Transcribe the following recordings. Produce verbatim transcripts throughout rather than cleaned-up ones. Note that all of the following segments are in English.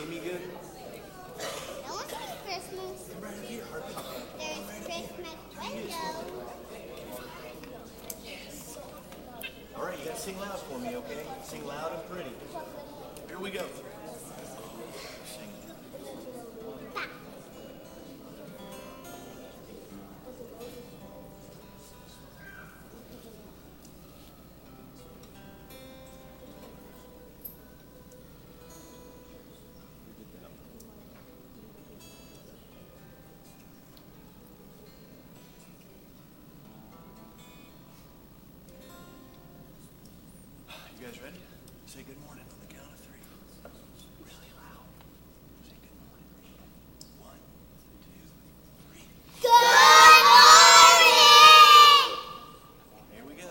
Amy good? No one says Christmas. There's Christmas window. All right, you gotta sing loud for me, okay? Sing loud and pretty. Here we go. Sing. You guys ready? Say good morning on the count of three. Really loud. Say good morning. One, two, three. Good morning! Here we go.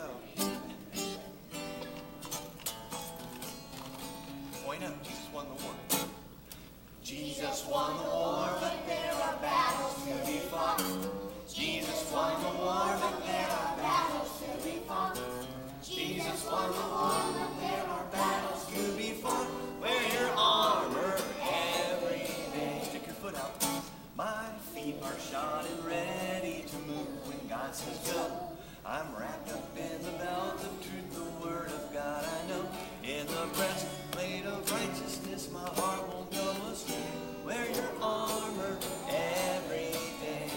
Point out, Jesus won the war. Jesus won the war, but there are battles to be fought. Jesus won the war, but there are battles to be fought. Jesus won the war, but there are battles to be fought. Wear your armor every day. Stick your foot out. My feet are shod and ready to move when God says go. I'm wrapped up in the belt of truth, the word of God I know. In the breastplate of righteousness, my heart won't go astray. Wear your armor every day.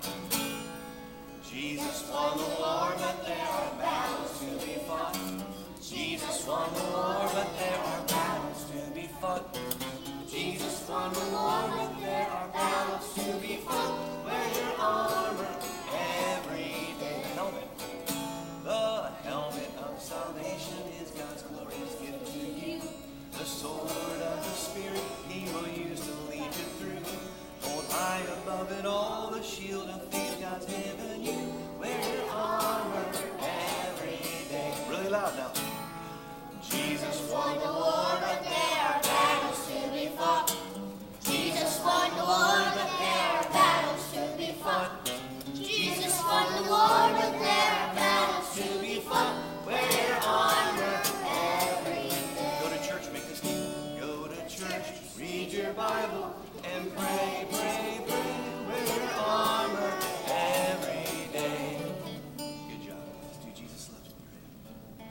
Jesus won the war, but there are battles to be fought. Jesus won the war, but there are battles to be fought. Jesus won the war, but there are battles to be fought. Wear your armor every day. The helmet. The helmet of salvation is God's glorious gift to you. The sword of the Spirit He will use to lead you through. Hold high above it all the shield of faith God's given you. Wear your armor every day. Really loud now. Jesus won the war, but there are battles to be fought. Jesus won the war, but there are battles to be fought. Jesus won the war, but there are battles to be fought. Wear your armor every day. Go to church, make this deal. Go to church, read your Bible, and pray, pray, pray. Wear your armor every day. Good job. Let's do Jesus Loves Me.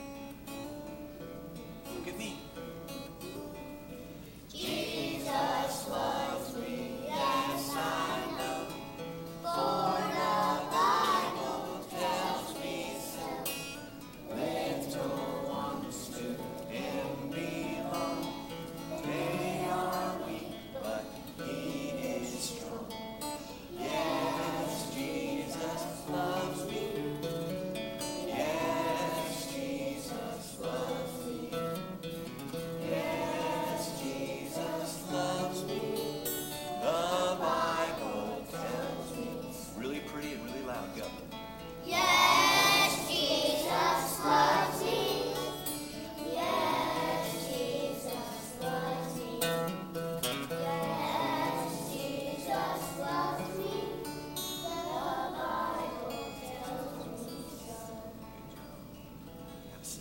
Look at me. Jesus loves me, yes I know. For the Bible tells me so. Little ones to Him belong. They are weak, but He is strong. Yes, Jesus loves me. Yes, Jesus loves me. Yes, Jesus loves me. The Bible tells me. Really pretty and really loud. Go. Yes, Jesus loves me. Yes, Jesus loves me. Yes, Jesus loves me. The Bible tells me so. Have a seat.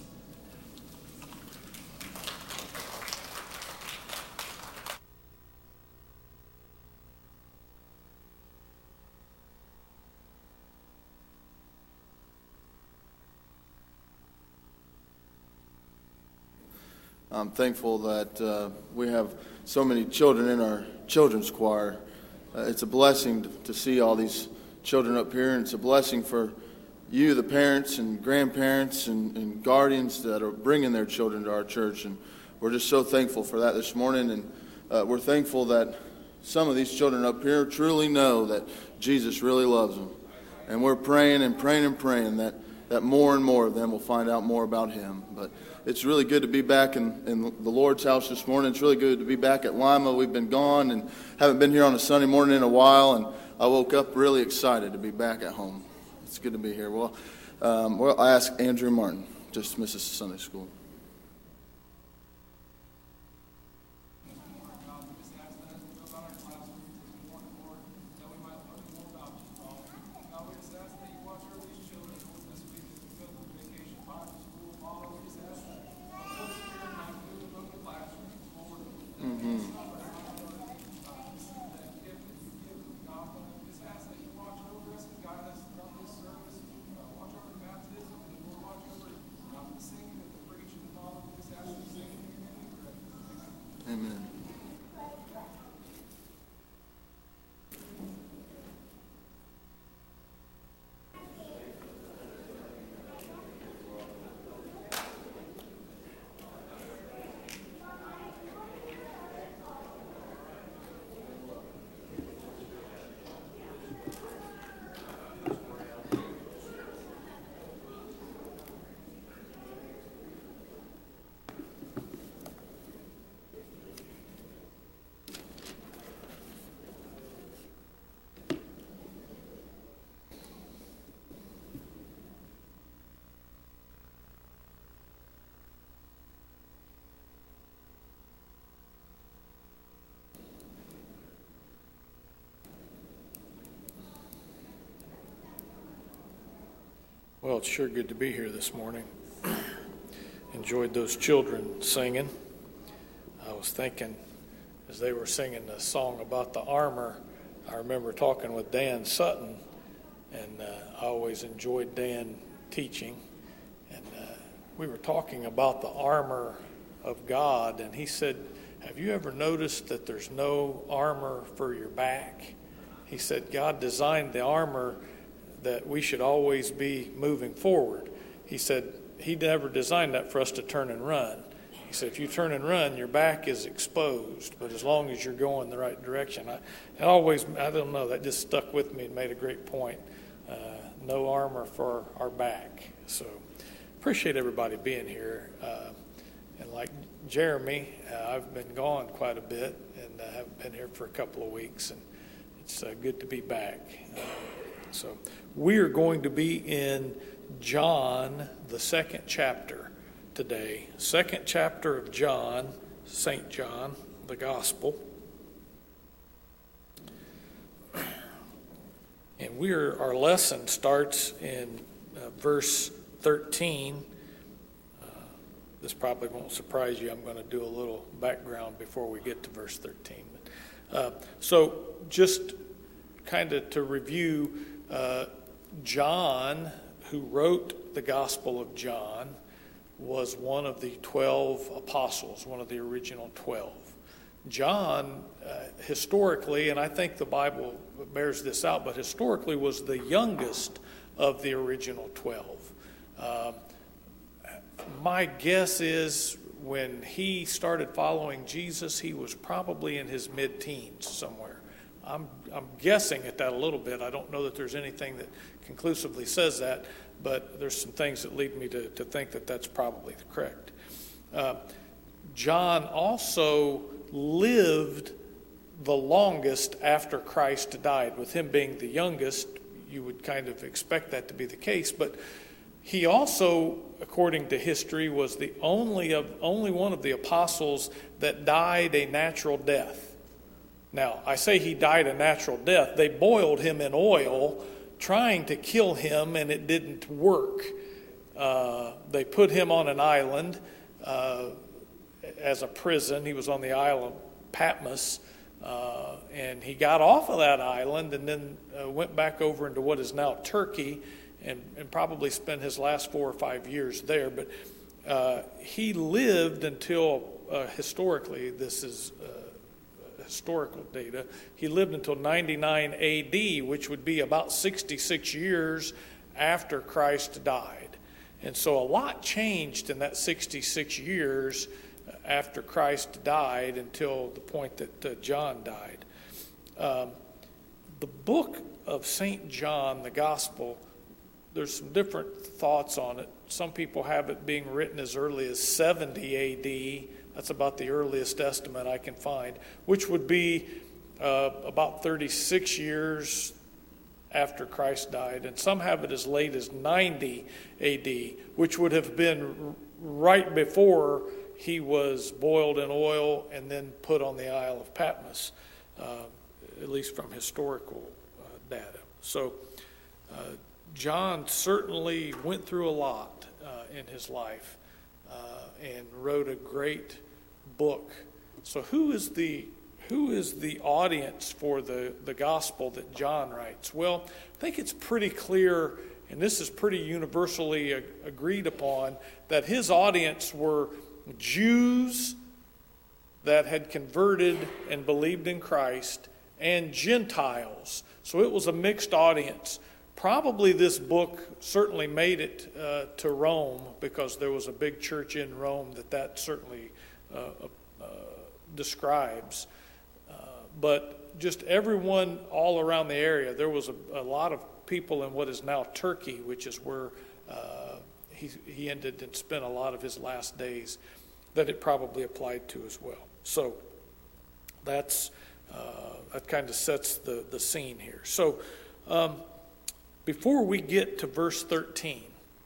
I'm thankful that uh, we have so many children in our children's choir. Uh, it's a blessing to, to see all these children up here, and it's a blessing for you, the parents and grandparents and, and guardians that are bringing their children to our church. And we're just so thankful for that this morning. And uh, we're thankful that some of these children up here truly know that Jesus really loves them. And we're praying and praying and praying that, that more and more of them will find out more about Him. But it's really good to be back in, in the Lord's house this morning. It's really good to be back at Lima. We've been gone and haven't been here on a Sunday morning in a while. And I woke up really excited to be back at home. It's good to be here. Well, um, well I asked Andrew Martin to dismiss us to Sunday school. Amen. Well, it's sure good to be here this morning. Enjoyed those children singing. I was thinking, as they were singing the song about the armor, I remember talking with Dan Sutton, and uh, I always enjoyed Dan teaching. And uh, we were talking about the armor of God, and he said, have you ever noticed that there's no armor for your back? He said, God designed the armor that we should always be moving forward. He said he never designed that for us to turn and run. He said if you turn and run, your back is exposed, but as long as you're going the right direction. I, I always, I don't know, that just stuck with me and made a great point. Uh, no armor for our back. So appreciate everybody being here. Uh, and like Jeremy, uh, I've been gone quite a bit and I haven't been here for a couple of weeks, and it's uh, good to be back. Uh, so we are going to be in John, the second chapter today. Second chapter of John, Saint John, the Gospel. And we're, our lesson starts in uh, verse thirteen. Uh, this probably won't surprise you. I'm going to do a little background before we get to verse thirteen. Uh, so just kind of to review, uh, John, who wrote the Gospel of John, was one of the twelve apostles, one of the original twelve. John, uh, historically, and I think the Bible bears this out, but historically was the youngest of the original twelve. Um, my guess is when he started following Jesus, he was probably in his mid-teens somewhere. I'm, I'm guessing at that a little bit. I don't know that there's anything that conclusively says that, but there's some things that lead me to, to think that that's probably correct. Uh, John also lived the longest after Christ died. With him being the youngest, you would kind of expect that to be the case, but he also, according to history, was the only of only one of the apostles that died a natural death. Now, I say he died a natural death. They boiled him in oil trying to kill him, and it didn't work. Uh, they put him on an island uh, as a prison. He was on the Isle of Patmos, uh, and he got off of that island and then uh, went back over into what is now Turkey, and, and probably spent his last four or five years there. But uh, he lived until, uh, historically, this is uh, historical data, he lived until ninety-nine A D, which would be about sixty-six years after Christ died. And so a lot changed in that sixty-six years after Christ died until the point that uh, John died. Um, the book of Saint John, the Gospel, there's some different thoughts on it. Some people have it being written as early as seventy A D. That's about the earliest estimate I can find, which would be uh, about thirty-six years after Christ died. And some have it as late as ninety A D, which would have been right before he was boiled in oil and then put on the Isle of Patmos, uh, at least from historical uh, data. So uh, John certainly went through a lot uh, in his life uh, and wrote a great book. So who is the who is the audience for the, the gospel that John writes? Well, I think it's pretty clear, and this is pretty universally ag- agreed upon, that his audience were Jews that had converted and believed in Christ, and Gentiles. So it was a mixed audience. Probably this book certainly made it uh, to Rome, because there was a big church in Rome that that certainly uh, uh, describes. Uh, but just everyone all around the area, there was a, a lot of people in what is now Turkey, which is where uh, he, he ended and spent a lot of his last days, that it probably applied to as well. So that's uh, that kind of sets the, the scene here. So um, before we get to verse thirteen,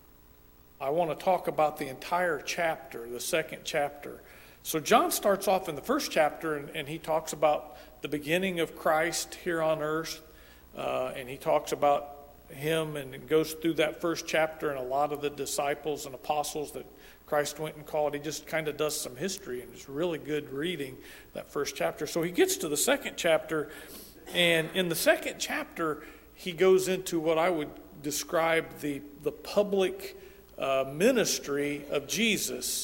I want to talk about the entire chapter, the second chapter. So John starts off in the first chapter, and, and he talks about the beginning of Christ here on earth, uh, and he talks about him, and it goes through that first chapter and a lot of the disciples and apostles that Christ went and called. He just kind of does some history, and it's really good reading that first chapter. So he gets to the second chapter, and in the second chapter, he goes into what I would describe the, the public uh, ministry of Jesus.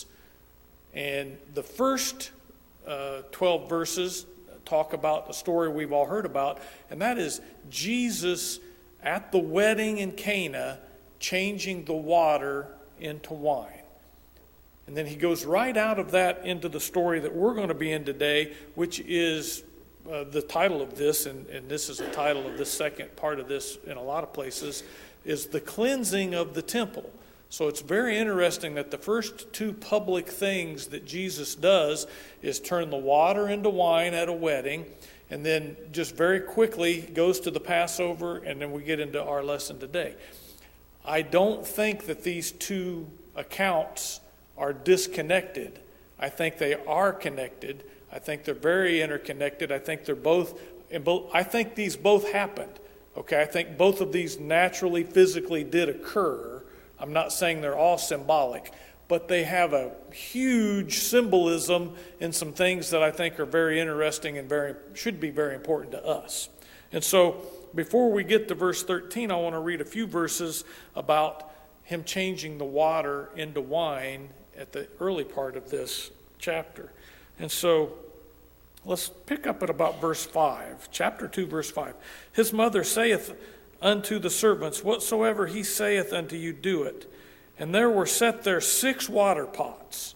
And the first uh, twelve verses talk about a story we've all heard about, and that is Jesus at the wedding in Cana changing the water into wine. And then he goes right out of that into the story that we're going to be in today, which is uh, the title of this, and, and this is the title of this second part of this in a lot of places, is the cleansing of the temple. So it's very interesting that the first two public things that Jesus does is turn the water into wine at a wedding, and then just very quickly goes to the Passover, and then we get into our lesson today. I don't think that these two accounts are disconnected. I think they are connected. I think they're very interconnected. I think they're both, and both I think these both happened. Okay, I think both of these naturally, physically did occur. I'm not saying they're all symbolic, but they have a huge symbolism in some things that I think are very interesting and very should be very important to us. And so before we get to verse thirteen, I want to read a few verses about him changing the water into wine at the early part of this chapter. And so let's pick up at about verse five, chapter two, verse five. His mother saith unto the servants, whatsoever he saith unto you, do it. And there were set there six water pots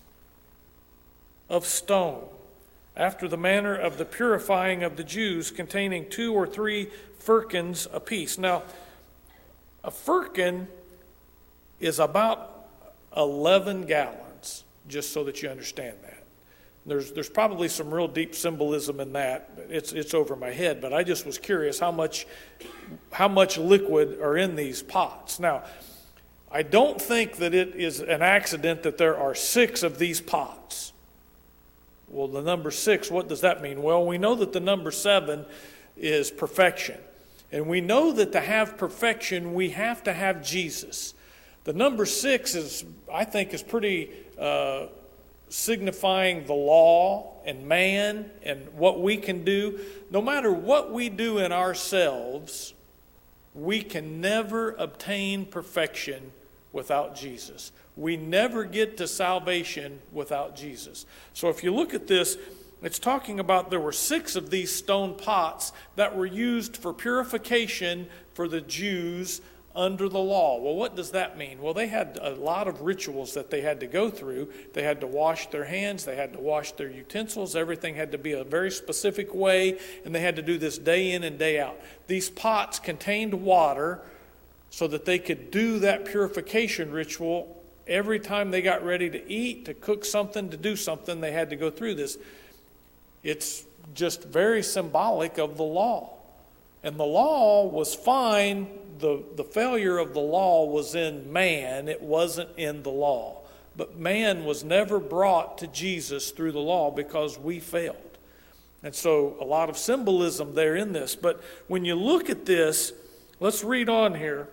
of stone, after the manner of the purifying of the Jews, containing two or three firkins apiece. Now, a firkin is about eleven gallons, just so that you understand that. There's there's probably some real deep symbolism in that. It's it's over my head, but I just was curious how much how much liquid are in these pots. Now, I don't think that it is an accident that there are six of these pots. Well, the number six, what does that mean? Well, we know that the number seven is perfection. And we know that to have perfection, we have to have Jesus. The number six is, I think, is pretty uh, signifying the law and man and what we can do. No matter what we do in ourselves, we can never obtain perfection without Jesus. We never get to salvation without Jesus. So if you look at this, it's talking about there were six of these stone pots that were used for purification for the Jews under the law. Well, what does that mean? Well, they had a lot of rituals that they had to go through. They had to wash their hands. They had to wash their utensils. Everything had to be a very specific way, and they had to do this day in and day out. These pots contained water so that they could do that purification ritual every time they got ready to eat, to cook something, to do something. They had to go through this. It's just very symbolic of the law. And the law was fine. The, the failure of the law was in man. It wasn't in the law. But man was never brought to Jesus through the law because we failed. And so a lot of symbolism there in this. But when you look at this, let's read on here.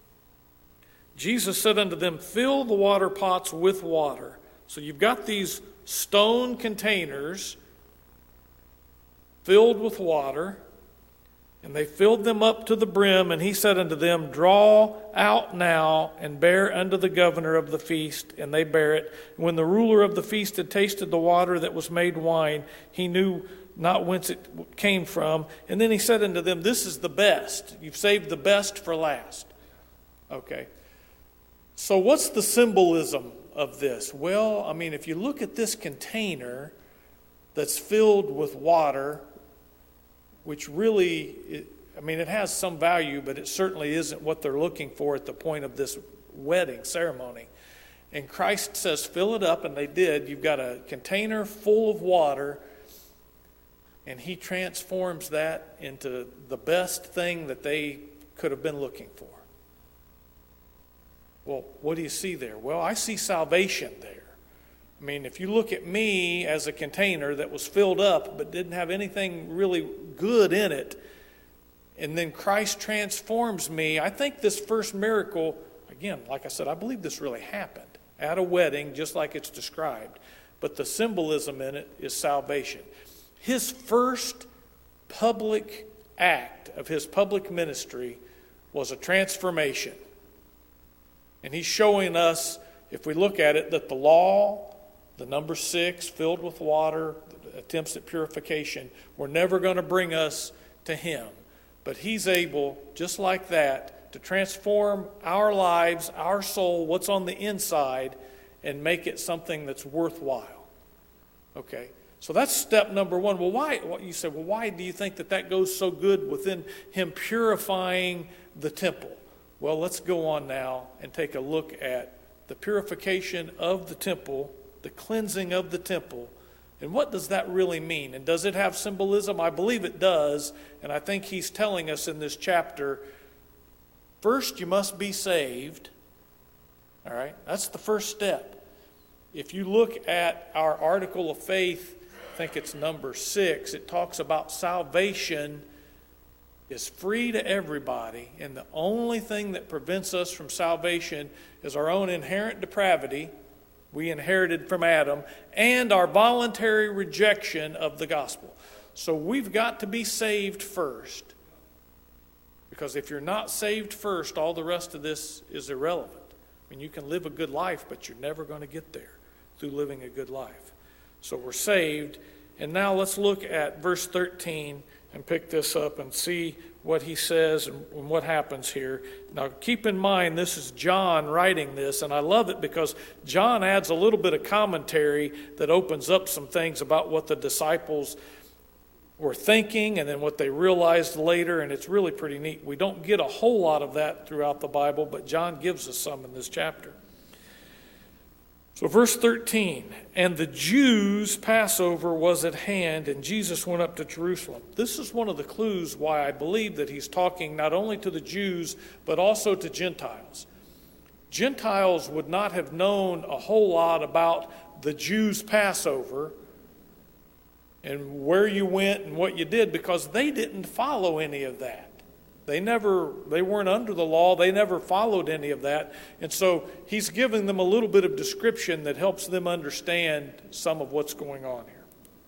Jesus said unto them, fill the water pots with water. So you've got these stone containers filled with water. And they filled them up to the brim, and he said unto them, Draw out now, and bear unto the governor of the feast. And they bare it. And when the ruler of the feast had tasted the water that was made wine, he knew not whence it came from. And then he said unto them, This is the best. You've saved the best for last. Okay. So what's the symbolism of this? Well, I mean, if you look at this container that's filled with water, which really, I mean, it has some value, but it certainly isn't what they're looking for at the point of this wedding ceremony. And Christ says, fill it up, and they did. You've got a container full of water, and he transforms that into the best thing that they could have been looking for. Well, what do you see there? Well, I see salvation there. I mean, if you look at me as a container that was filled up but didn't have anything really good in it, and then Christ transforms me, I think this first miracle, again, like I said, I believe this really happened at a wedding, just like it's described. But the symbolism in it is salvation. His first public act of his public ministry was a transformation. And he's showing us, if we look at it, that the law, the number six, filled with water, attempts at purification, were never going to bring us to him. But he's able, just like that, to transform our lives, our soul, what's on the inside, and make it something that's worthwhile. Okay, so that's step number one. Well, why? You say, well, why do you think that that goes so good within him purifying the temple? Well, let's go on now and take a look at the purification of the temple, the cleansing of the temple, and what does that really mean? And does it have symbolism? I believe it does, and I think he's telling us in this chapter, first you must be saved. All right, that's the first step. If you look at our article of faith, I think it's number six, it talks about salvation is free to everybody, and the only thing that prevents us from salvation is our own inherent depravity, we inherited from Adam, and our voluntary rejection of the gospel. So we've got to be saved first, because if you're not saved first, all the rest of this is irrelevant. I mean, you can live a good life, but you're never going to get there through living a good life. So we're saved, and now let's look at verse thirteen and pick this up and see what he says and what happens here. Now, keep in mind, this is John writing this, and I love it because John adds a little bit of commentary that opens up some things about what the disciples were thinking and then what they realized later, and it's really pretty neat. We don't get a whole lot of that throughout the Bible, but John gives us some in this chapter. So verse thirteen, and the Jews' Passover was at hand, and Jesus went up to Jerusalem. This is one of the clues why I believe that he's talking not only to the Jews, but also to Gentiles. Gentiles would not have known a whole lot about the Jews' Passover and where you went and what you did, because they didn't follow any of that. They never, they weren't under the law. They never followed any of that. And so he's giving them a little bit of description that helps them understand some of what's going on here.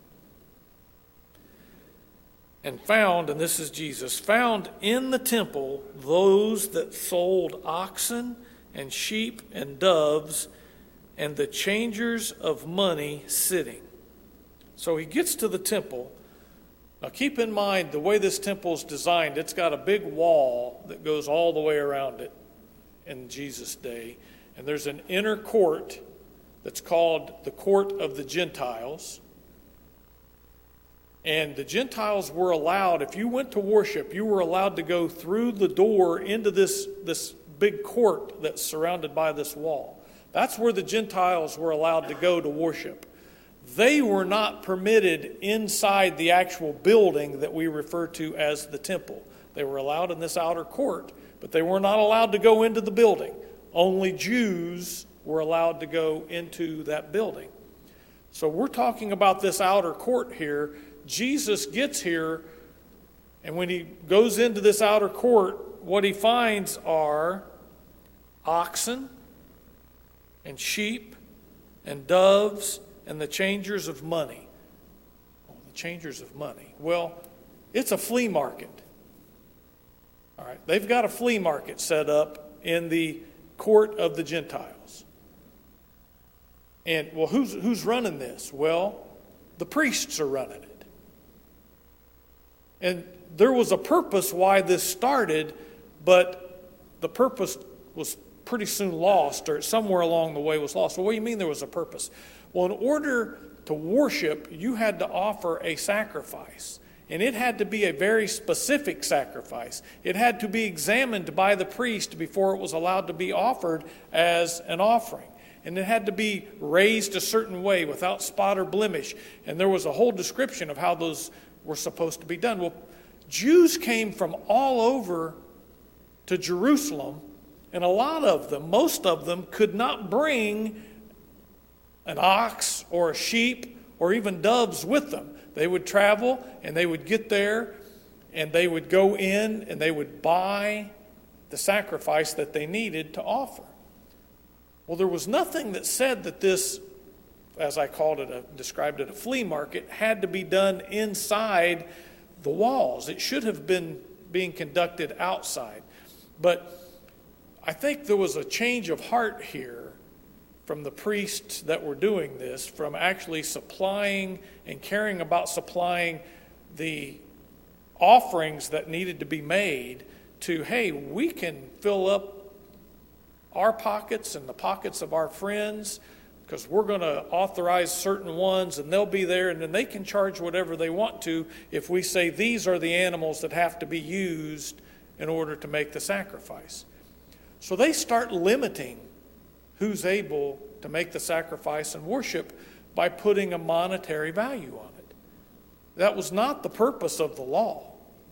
And found, and this is Jesus, found in the temple those that sold oxen and sheep and doves and the changers of money sitting. So he gets to the temple. Now keep in mind the way this temple is designed, it's got a big wall that goes all the way around it in Jesus' day. And there's an inner court that's called the Court of the Gentiles. And the Gentiles were allowed, if you went to worship, you were allowed to go through the door into this, this big court that's surrounded by this wall. That's where the Gentiles were allowed to go to worship. They were not permitted inside the actual building that we refer to as the temple. They were allowed in this outer court, but they were not allowed to go into the building. Only Jews were allowed to go into that building. So we're talking about this outer court here. Jesus gets here, and when he goes into this outer court, what he finds are oxen and sheep and doves and the changers of money. Oh, the changers of money. Well, it's a flea market. All right, they've got a flea market set up in the court of the Gentiles. And, well, who's, who's running this? Well, the priests are running it. And there was a purpose why this started, but the purpose was pretty soon lost, or somewhere along the way was lost. Well, what do you mean there was a purpose? Well, in order to worship, you had to offer a sacrifice. And it had to be a very specific sacrifice. It had to be examined by the priest before it was allowed to be offered as an offering. And it had to be raised a certain way without spot or blemish. And there was a whole description of how those were supposed to be done. Well, Jews came from all over to Jerusalem, and a lot of them, most of them, could not bring an ox or a sheep or even doves with them. They would travel and they would get there and they would go in and they would buy the sacrifice that they needed to offer. Well, there was nothing that said that this, as I called it, a, described it, a flea market, had to be done inside the walls. It should have been being conducted outside. But I think there was a change of heart here from the priests that were doing this, from actually supplying and caring about supplying the offerings that needed to be made, to, hey, we can fill up our pockets and the pockets of our friends, because we're going to authorize certain ones and they'll be there, and then they can charge whatever they want to if we say these are the animals that have to be used in order to make the sacrifice. So they start limiting who's able to make the sacrifice and worship by putting a monetary value on it. That was not the purpose of the law,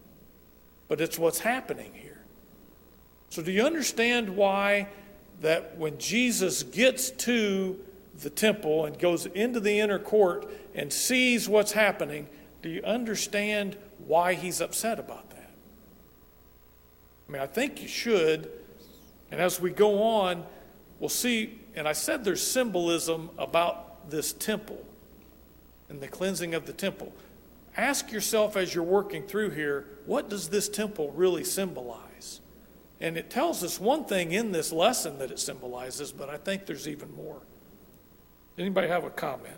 but it's what's happening here. So do you understand why that when Jesus gets to the temple and goes into the inner court and sees what's happening, do you understand why he's upset about that? I mean, I think you should. And as we go on, we'll see, and I said there's symbolism about this temple and the cleansing of the temple. Ask yourself as you're working through here, what does this temple really symbolize? And it tells us one thing in this lesson that it symbolizes, but I think there's even more. Anybody have a comment?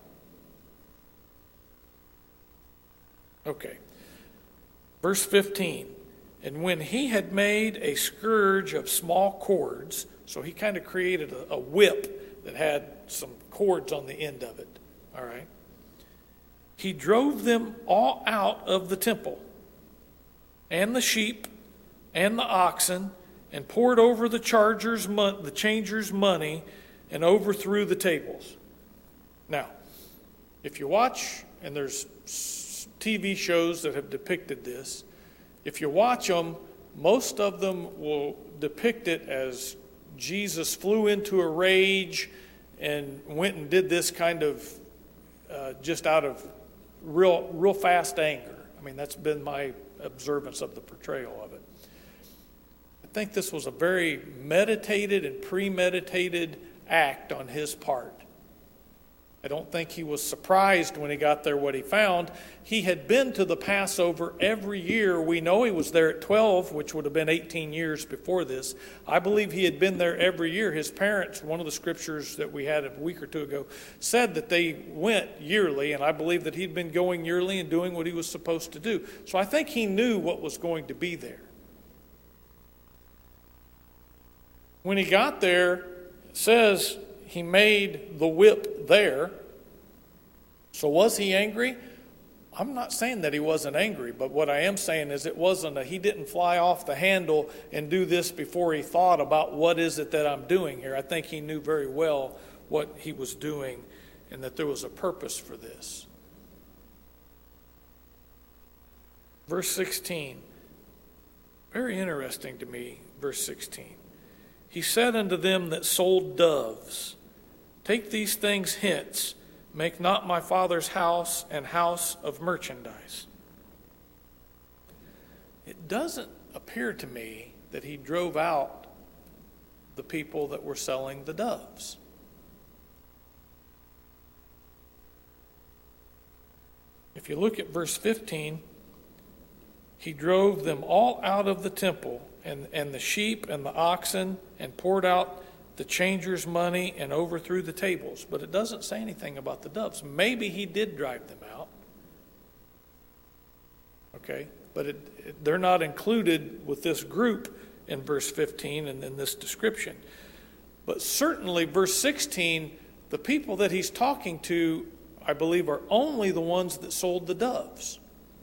Okay. Verse fifteen. And when he had made a scourge of small cords, so he kind of created a, a whip that had some cords on the end of it, all right? He drove them all out of the temple, and the sheep, and the oxen, and poured over the chargers, mon- the changers' money, and overthrew the tables. Now, if you watch, and there's T V shows that have depicted this, if you watch them, most of them will depict it as Jesus flew into a rage and went and did this kind of uh, just out of real, real fast anger. I mean, that's been my observance of the portrayal of it. I think this was a very meditated and premeditated act on his part. I don't think he was surprised when he got there what he found. He had been to the Passover every year. We know he was there at twelve, which would have been eighteen years before this. I believe he had been there every year. His parents, one of the scriptures that we had a week or two ago, said that they went yearly, and I believe that he'd been going yearly and doing what he was supposed to do. So I think he knew what was going to be there. When he got there, it says he made the whip there. So was he angry? I'm not saying that he wasn't angry, but what I am saying is it wasn't a, he didn't fly off the handle and do this before he thought about what is it that I'm doing here. I think he knew very well what he was doing and that there was a purpose for this. Verse sixteen, very interesting to me, verse sixteen. He said unto them that sold doves, take these things hence, make not my Father's house an house of merchandise. It doesn't appear to me that he drove out the people that were selling the doves. If you look at verse fifteen, he drove them all out of the temple, and, and the sheep and the oxen, and poured out the changers' money and overthrew the tables. But it doesn't say anything about the doves. Maybe he did drive them out. Okay, but it, it, they're not included with this group in verse fifteen and in this description. But certainly verse sixteen, the people that he's talking to, I believe, are only the ones that sold the doves.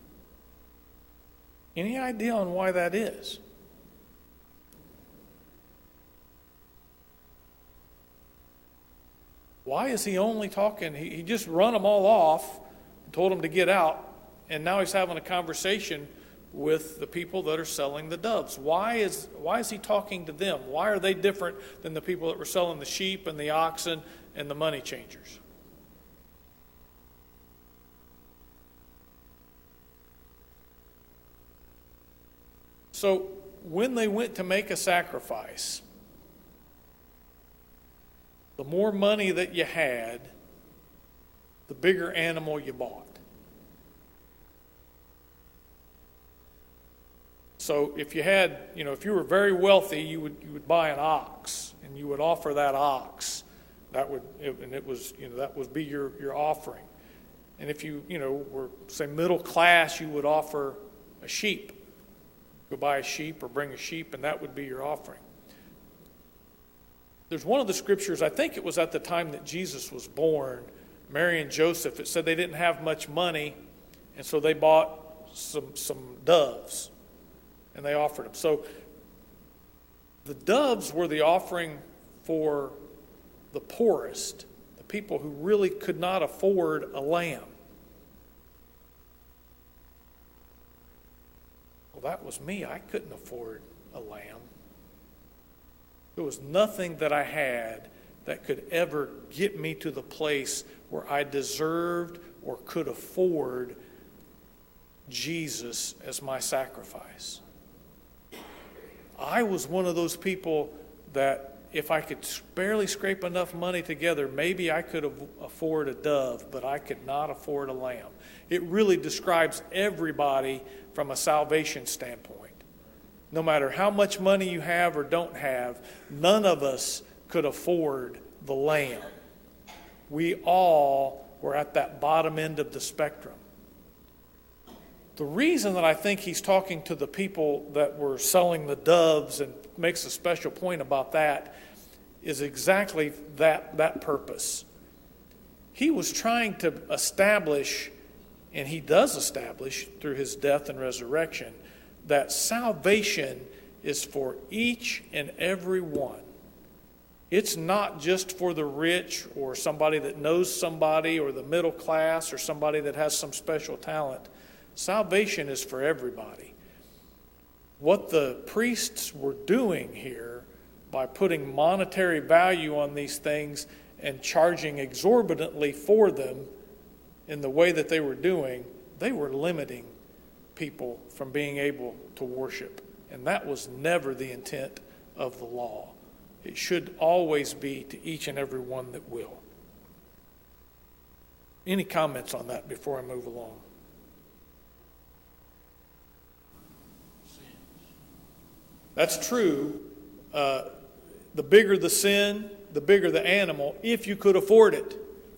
Any idea on why that is? Why is he only talking? He, he just run them all off, told them to get out, and now he's having a conversation with the people that are selling the doves. Why is, why is he talking to them? Why are they different than the people that were selling the sheep and the oxen and the money changers? So when they went to make a sacrifice, the more money that you had, the bigger animal you bought. So if you had, you know, if you were very wealthy, you would you would buy an ox, and you would offer that ox. That would, and it was, you know, that would be your, your offering. And if you, you know, were, say, middle class, you would offer a sheep. Go buy a sheep or bring a sheep, and that would be your offering. There's one of the scriptures, I think it was at the time that Jesus was born, Mary and Joseph, it said they didn't have much money, and so they bought some, some doves, and they offered them. So the doves were the offering for the poorest, the people who really could not afford a lamb. Well, that was me. I couldn't afford a lamb. There was nothing that I had that could ever get me to the place where I deserved or could afford Jesus as my sacrifice. I was one of those people that if I could barely scrape enough money together, maybe I could afford a dove, but I could not afford a lamb. It really describes everybody from a salvation standpoint. No matter how much money you have or don't have, none of us could afford the lamb. We all were at that bottom end of the spectrum. The reason that I think he's talking to the people that were selling the doves and makes a special point about that is exactly that, that purpose. He was trying to establish, and he does establish through his death and resurrection, that salvation is for each and every one. It's not just for the rich or somebody that knows somebody or the middle class or somebody that has some special talent. Salvation is for everybody. What the priests were doing here by putting monetary value on these things and charging exorbitantly for them in the way that they were doing, they were limiting people from being able to worship. And that was never the intent of the law. It should always be to each and every one that will. Any comments on that before I move along? That's true. Uh, the bigger the sin, the bigger the animal, if you could afford it.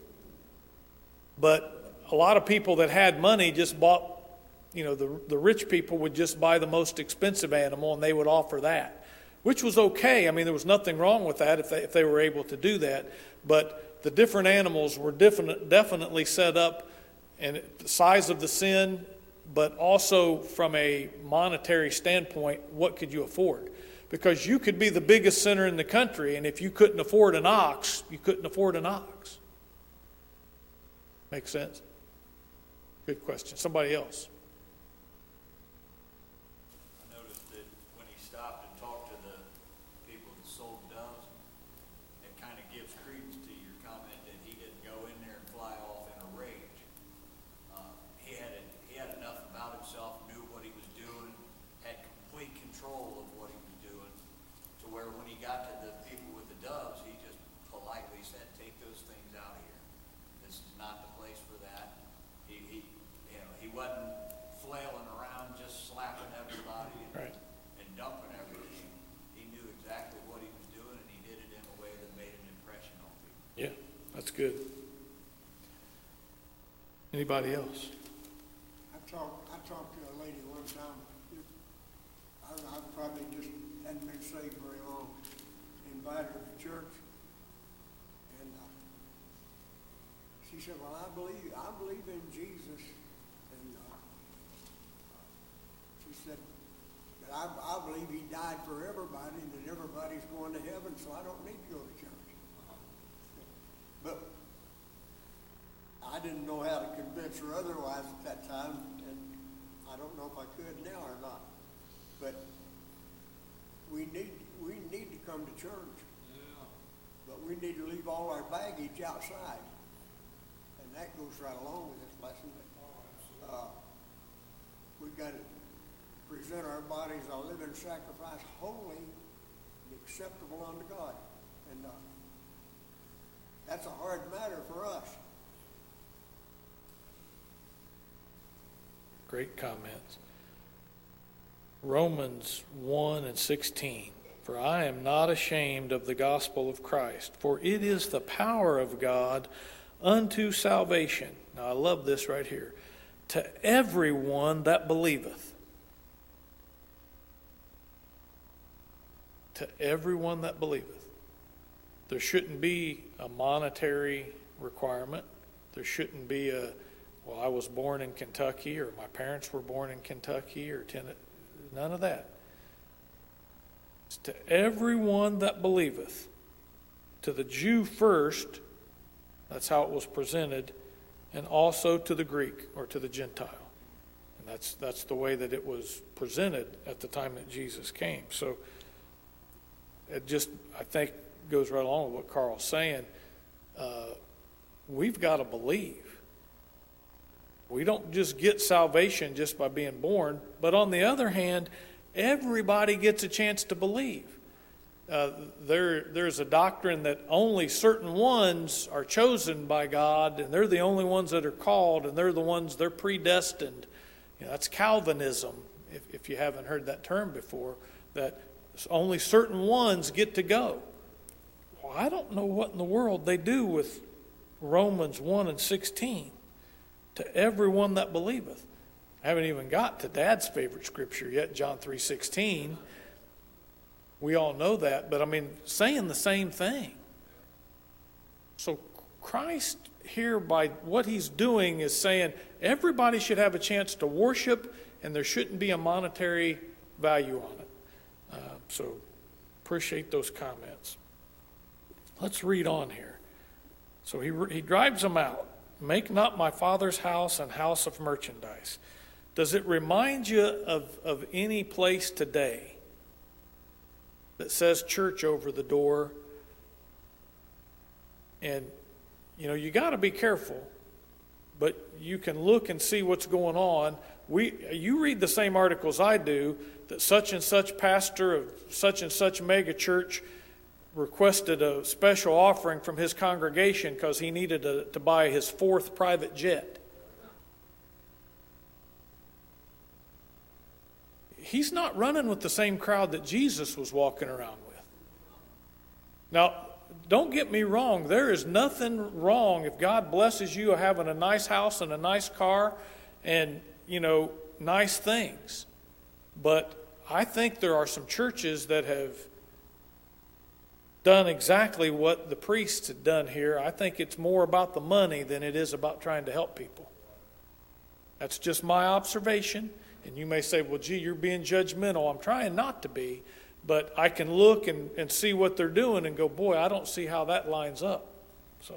But a lot of people that had money just bought, you know, the, the rich people would just buy the most expensive animal and they would offer that, which was okay. I mean, there was nothing wrong with that if they, if they were able to do that. But the different animals were definite, definitely set up, and the size of the sin, but also from a monetary standpoint, what could you afford? Because you could be the biggest sinner in the country, and if you couldn't afford an ox, you couldn't afford an ox. Make sense? Good question. Somebody else. I noticed that when he stopped and talked to the people that sold doves, it kind of gives credence to your comment that he didn't go in there and fly off in a rage. Uh, he had it, he had enough about himself, knew what he was doing, had complete control of what he was doing, to where when he got to the people with the doves, he just politely said, "Take those things out of here. This is not the place for that." He, he you know, he wasn't everybody and, Right. and dumping everything. He knew exactly what he was doing, and he did it in a way that made an impression on people. Yeah, that's good. Anybody else? I talked, I talked to a lady one time, I, I probably just hadn't been saved very long, invited her to church, and uh, she said, well, I believe, I believe in Jesus, and uh, she said, but I, I believe he died for everybody, and that everybody's going to heaven, so I don't need to go to church. But I didn't know how to convince her otherwise at that time, and I don't know if I could now or not. But we need we need to come to church. Yeah. But we need to leave all our baggage outside. And that goes right along with this lesson. But, uh, we've got to present our bodies a living sacrifice, holy and acceptable unto God. And uh, that's a hard matter for us. Great comments. Romans one and sixteen. For I am not ashamed of the gospel of Christ, for it is the power of God unto salvation. Now I love this right here. To everyone that believeth. To everyone that believeth. There shouldn't be a monetary requirement. There shouldn't be a, well, I was born in Kentucky, or my parents were born in Kentucky, or Tennessee. None of that. It's to everyone that believeth. To the Jew first, that's how it was presented, and also to the Greek, or to the Gentile. And that's that's the way that it was presented at the time that Jesus came. So it just, I think, goes right along with what Carl's saying. Uh, we've got to believe. We don't just get salvation just by being born, but on the other hand, everybody gets a chance to believe. Uh, there, there's a doctrine that only certain ones are chosen by God, and they're the only ones that are called, and they're the ones, they're predestined. You know, that's Calvinism, if, if you haven't heard that term before, that only certain ones get to go. Well, I don't know what in the world they do with Romans one and sixteen. To everyone that believeth. I haven't even got to Dad's favorite scripture yet, John three sixteen. We all know that, but I mean, saying the same thing. So Christ here, by what he's doing, is saying everybody should have a chance to worship, and there shouldn't be a monetary value on it. Uh, so appreciate those comments. Let's read on here. So he he drives them out. Make not my Father's house an house of merchandise. Does it remind you of, of any place today that says church over the door? And, you know, you got to be careful, but you can look and see what's going on. We, you read the same articles I do, that such and such pastor of such and such mega church requested a special offering from his congregation because he needed a, to buy his fourth private jet. He's not running with the same crowd that Jesus was walking around with. Now, don't get me wrong. There is nothing wrong if God blesses you having a nice house and a nice car and, you know, nice things. But I think there are some churches that have done exactly what the priests had done here. I think it's more about the money than it is about trying to help people. That's just my observation. And you may say, well, gee, you're being judgmental. I'm trying not to be. But I can look and, and see what they're doing and go, boy, I don't see how that lines up. So,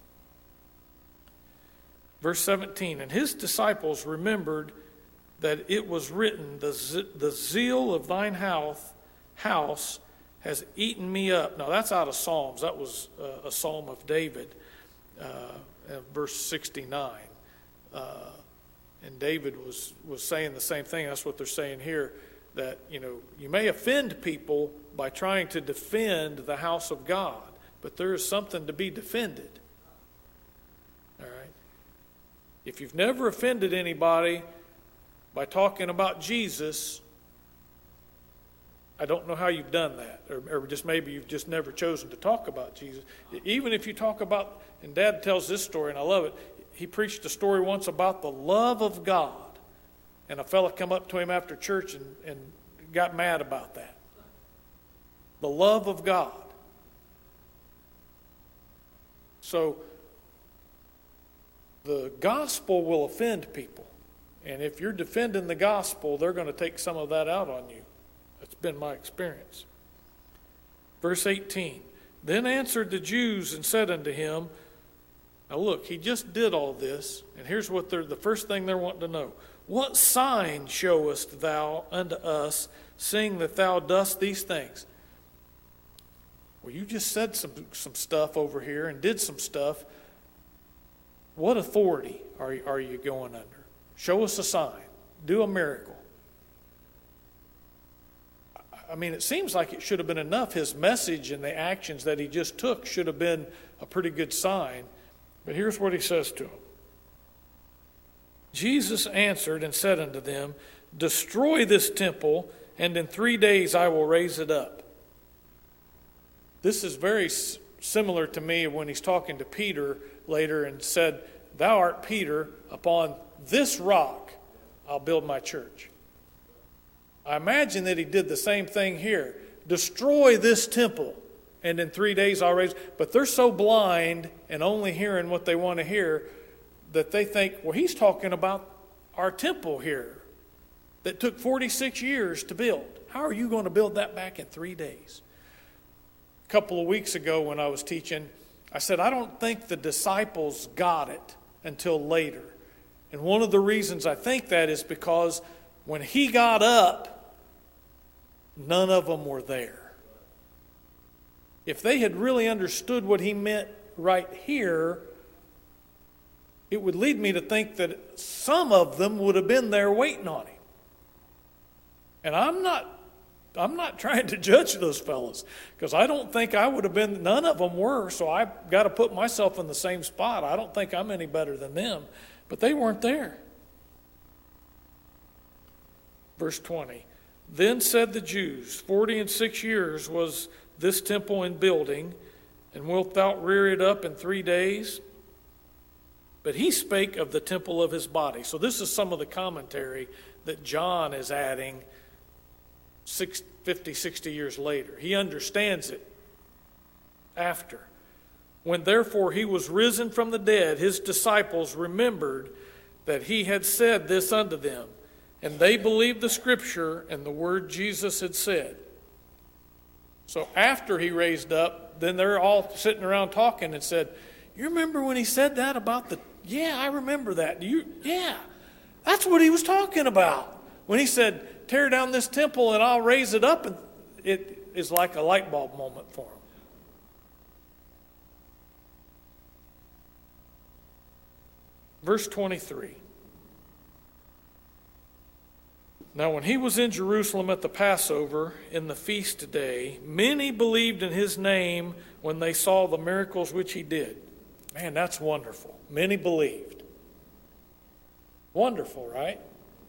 verse seventeen, and his disciples remembered that it was written, the, ze- the zeal of thine house, house has eaten me up. Now, that's out of Psalms. That was uh, a psalm of David, uh, verse sixty-nine. Uh, and David was, was saying the same thing. That's what they're saying here, that, you know, you may offend people by trying to defend the house of God, but there is something to be defended. All right? If you've never offended anybody by talking about Jesus, I don't know how you've done that, or, or just maybe you've just never chosen to talk about Jesus. Even if you talk about, and Dad tells this story, and I love it. He preached a story once about the love of God, and a fella come up to him after church and, and got mad about that. The love of God. So the gospel will offend people, and if you're defending the gospel, they're going to take some of that out on you. That's been my experience. Verse eighteen, then answered the Jews and said unto him, now look, he just did all this, and here's what they're, the first thing they're wanting to know. What sign showest thou unto us, seeing that thou dost these things? Well, you just said some, some stuff over here and did some stuff. What authority are, are you going under? Show us a sign. Do a miracle. I mean, it seems like it should have been enough. His message and the actions that he just took should have been a pretty good sign. But here's what he says to them. Jesus answered and said unto them, destroy this temple, and in three days I will raise it up. This is very similar to me when he's talking to Peter later and said, thou art Peter, upon this rock I'll build my church. I imagine that he did the same thing here. Destroy this temple, and in three days I'll raise. But they're so blind and only hearing what they want to hear that they think, well, he's talking about our temple here that took forty-six years to build. How are you going to build that back in three days? A couple of weeks ago when I was teaching, I said, I don't think the disciples got it until later. And one of the reasons I think that is because when he got up, none of them were there. If they had really understood what he meant right here, it would lead me to think that some of them would have been there waiting on him. And I'm not I'm not trying to judge those fellas, because I don't think I would have been, none of them were, so I've got to put myself in the same spot. I don't think I'm any better than them, but they weren't there. Verse twenty, then said the Jews, forty and six years was this temple in building, and wilt thou rear it up in three days? But he spake of the temple of his body. So this is some of the commentary that John is adding fifty, sixty years later. He understands it after. When therefore he was risen from the dead, his disciples remembered that he had said this unto them, and they believed the scripture and the word Jesus had said. So after he raised up, then they're all sitting around talking and said, you remember when he said that about the, yeah, I remember that. Do you? Yeah, that's what he was talking about. When he said, tear down this temple and I'll raise it up, and it is like a light bulb moment for him. Verse twenty-three. Now when he was in Jerusalem at the Passover, in the feast day, many believed in his name when they saw the miracles which he did. Man, that's wonderful. Many believed. Wonderful, right?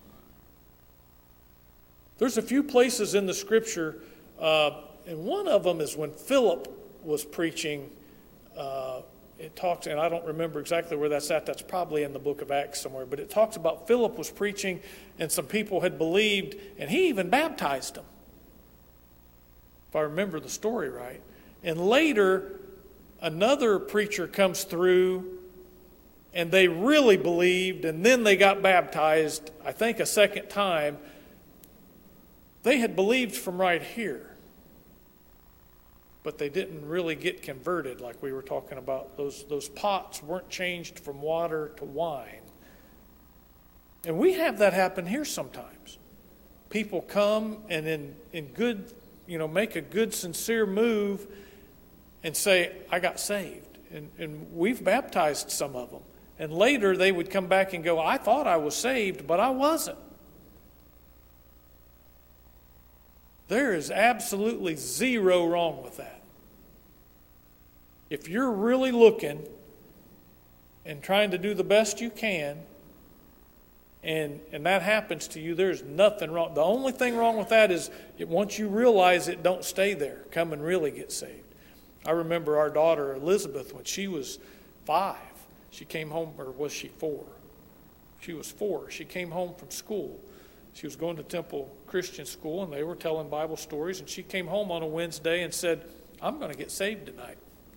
There's a few places in the scripture, uh, and one of them is when Philip was preaching. Uh, it talks, and I don't remember exactly where that's at. That's probably in the book of Acts somewhere. But it talks about Philip was preaching, and some people had believed, and he even baptized them, if I remember the story right. And later, another preacher comes through, and they really believed, and then they got baptized, I think a second time. They had believed from right here, but they didn't really get converted like we were talking about. Those, those pots weren't changed from water to wine. And we have that happen here sometimes. People come and in, in good, you know, make a good, sincere move and say, I got saved. And, and we've baptized some of them. And later they would come back and go, I thought I was saved, but I wasn't. There is absolutely zero wrong with that. If you're really looking and trying to do the best you can, and and that happens to you, there's nothing wrong. The only thing wrong with that is it, once you realize it, don't stay there. Come and really get saved. I remember our daughter Elizabeth, when she was five, she came home, or was she four? She was four. She came home from school. She was going to Temple Christian School, and they were telling Bible stories, and she came home on a Wednesday and said, I'm going to get saved tonight.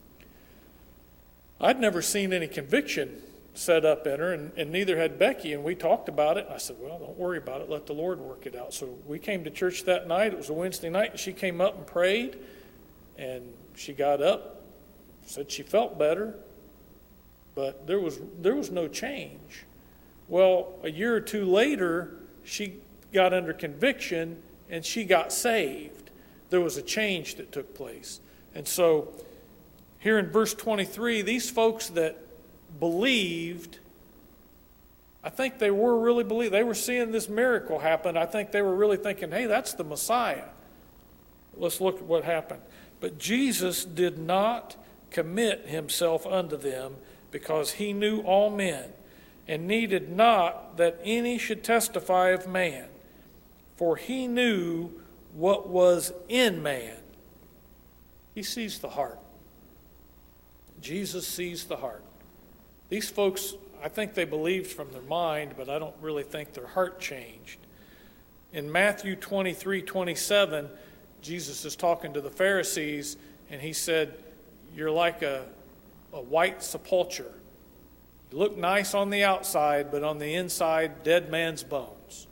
I'd never seen any conviction set up in her, and, and neither had Becky, and we talked about it. And I said, well, don't worry about it. Let the Lord work it out. So we came to church that night. It was a Wednesday night, and she came up and prayed, and she got up, said she felt better, but there was there was no change. Well, a year or two later, she got under conviction, and she got saved. There was a change that took place. And so here in verse twenty-three, these folks that believed, I think they were really believing. They were seeing this miracle happen. I think they were really thinking, hey, that's the Messiah. Let's look at what happened. But Jesus did not commit himself unto them, because he knew all men, and needed not that any should testify of man, for he knew what was in man. He sees the heart. Jesus sees the heart. These folks, I think they believed from their mind, but I don't really think their heart changed. In Matthew twenty-three twenty-seven, Jesus is talking to the Pharisees, and he said, you're like a, a white sepulcher. You look nice on the outside, but on the inside, dead man's bones.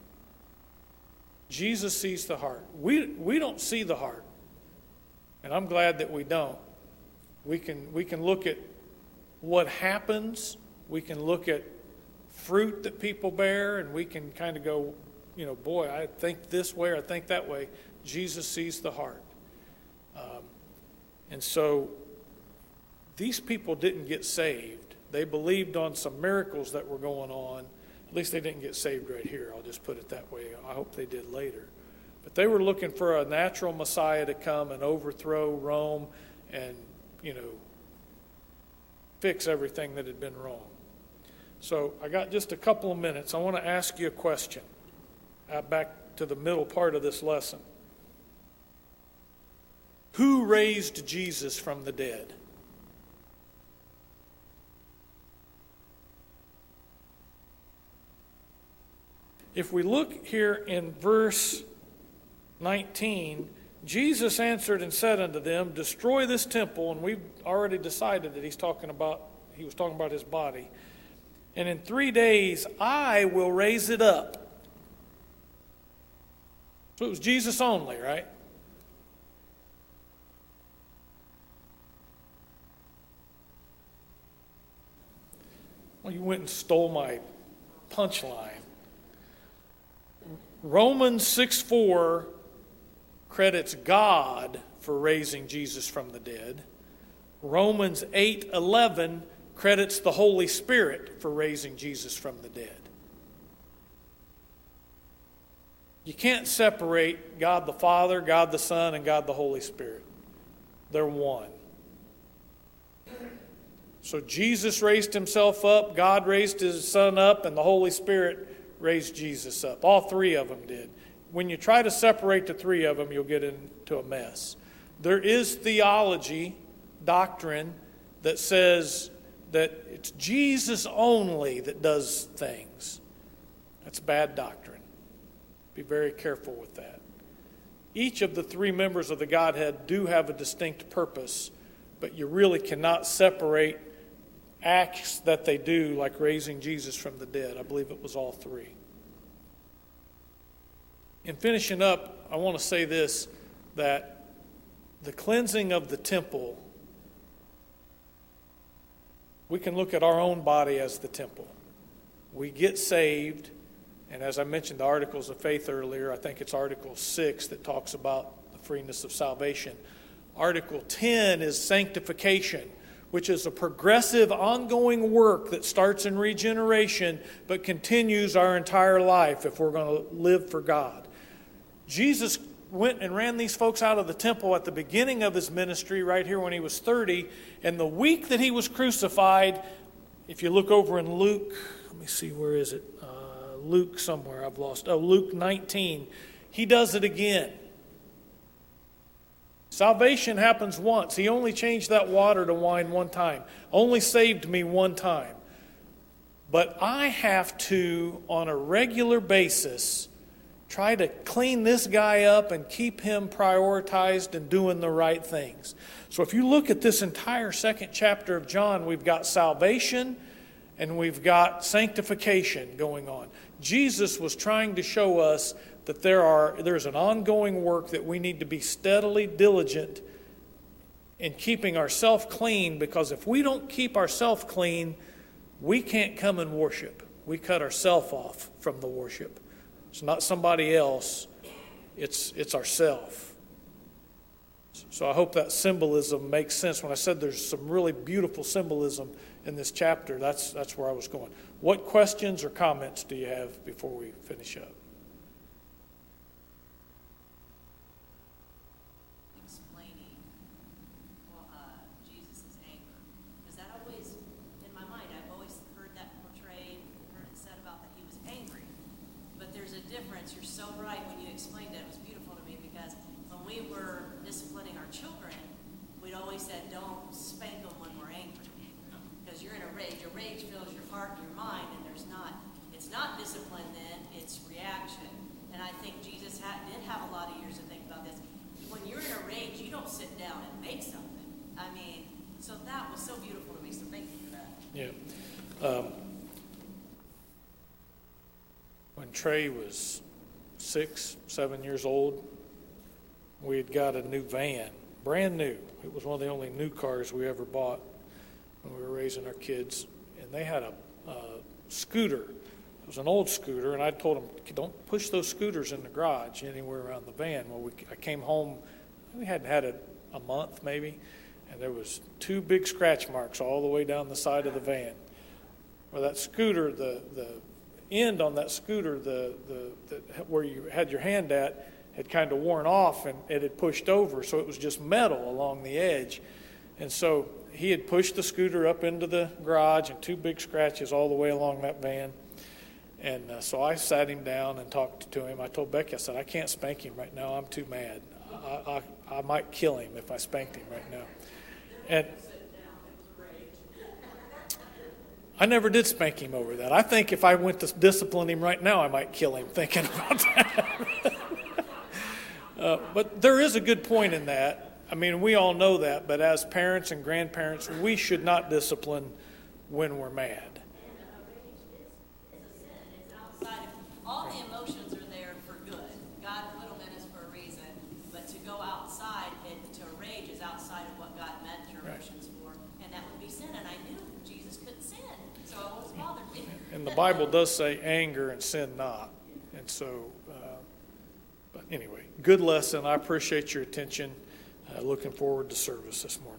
Jesus sees the heart. We, we don't see the heart, and I'm glad that we don't. We can, we can look at what happens. We can look at fruit that people bear, and we can kind of go, you know, boy, I think this way or I think that way. Jesus sees the heart. Um, and so these people didn't get saved. They believed on some miracles that were going on. At least they didn't get saved right here. I'll just put it that way. I hope they did later. But they were looking for a natural Messiah to come and overthrow Rome and, you know, fix everything that had been wrong. So I got just a couple of minutes. I want to ask you a question. Uh, back to the middle part of this lesson. Who raised Jesus from the dead? If we look here in verse nineteen, Jesus answered and said unto them, destroy this temple, and we've already decided that he's talking about, he was talking about his body. And in three days I will raise it up. So it was Jesus only, right? Well, you went and stole my punchline. Romans six four credits God for raising Jesus from the dead. Romans eight eleven credits the Holy Spirit for raising Jesus from the dead. You can't separate God the Father, God the Son, and God the Holy Spirit. They're one. So Jesus raised himself up, God raised his Son up, and the Holy Spirit raised Jesus up. All three of them did. When you try to separate the three of them, you'll get into a mess. There is theology, doctrine, that says that it's Jesus only that does things. That's bad doctrine. Be very careful with that. Each of the three members of the Godhead do have a distinct purpose, but you really cannot separate acts that they do, like raising Jesus from the dead. I believe it was all three. In finishing up, I want to say this, that the cleansing of the temple, we can look at our own body as the temple. We get saved, and as I mentioned the articles of faith earlier, I think it's Article six that talks about the freeness of salvation. Article ten is sanctification, which is a progressive, ongoing work that starts in regeneration but continues our entire life if we're going to live for God. Jesus went and ran these folks out of the temple at the beginning of his ministry right here when he was thirty, and the week that he was crucified, if you look over in Luke, let me see, where is it? Uh, Luke somewhere I've lost. Oh, Luke nineteen. He does it again. Salvation happens once. He only changed that water to wine one time. Only saved me one time. But I have to, on a regular basis, try to clean this guy up and keep him prioritized and doing the right things. So if you look at this entire second chapter of John, we've got salvation and we've got sanctification going on. Jesus was trying to show us that there are there's an ongoing work that we need to be steadily diligent in keeping ourselves clean, because if we don't keep ourselves clean, we can't come and worship. We cut ourselves off from the worship. It's not somebody else, it's it's ourself. So I hope that symbolism makes sense. When I said there's some really beautiful symbolism in this chapter, that's that's where I was going. What questions or comments do you have before we finish up? Explaining well, uh, Jesus' anger. Because that always, in my mind, I've always heard that portrayed, heard it said about that he was angry. But there's a difference. You're so right when you explained it. It was beautiful to me, because when we were disciplining our children, we'd always said, don't spank them when we're angry. Because you're in a rage. A rage fills your heart and your mind, and there's not, it's not discipline then, it's reaction. And I think Jesus had, did have a lot of years to think about this. When you're in a rage, you don't sit down and make something. I mean, so that was so beautiful to me, so thank you for that. Yeah. Um, when Trey was six, seven years old, we had got a new van, brand new. It was one of the only new cars we ever bought when we were raising our kids. And they had a, a scooter. It was an old scooter, and I told them, don't push those scooters in the garage anywhere around the van. Well, we, I came home, we hadn't had it a month maybe, and there was two big scratch marks all the way down the side of the van. Well, that scooter, the the end on that scooter, the, the, the where you had your hand at, had kind of worn off, and it had pushed over, so it was just metal along the edge. And so he had pushed the scooter up into the garage, and two big scratches all the way along that van. And uh, so I sat him down and talked to him. I told Becky, I said, I can't spank him right now. I'm too mad. I, I, I might kill him if I spanked him right now. And I never did spank him over that. I think if I went to discipline him right now, I might kill him thinking about that. uh, but there is a good point in that. I mean, we all know that, but as parents and grandparents, we should not discipline when we're mad. All the emotions are there for good. God put them in us for a reason. But to go outside and to rage is outside of what God meant your emotions for. And that would be sin. And I knew Jesus couldn't sin. So it wasn't bothered me. And the Bible does say anger and sin not. And so, uh, but anyway, good lesson. I appreciate your attention. Uh, looking forward to service this morning.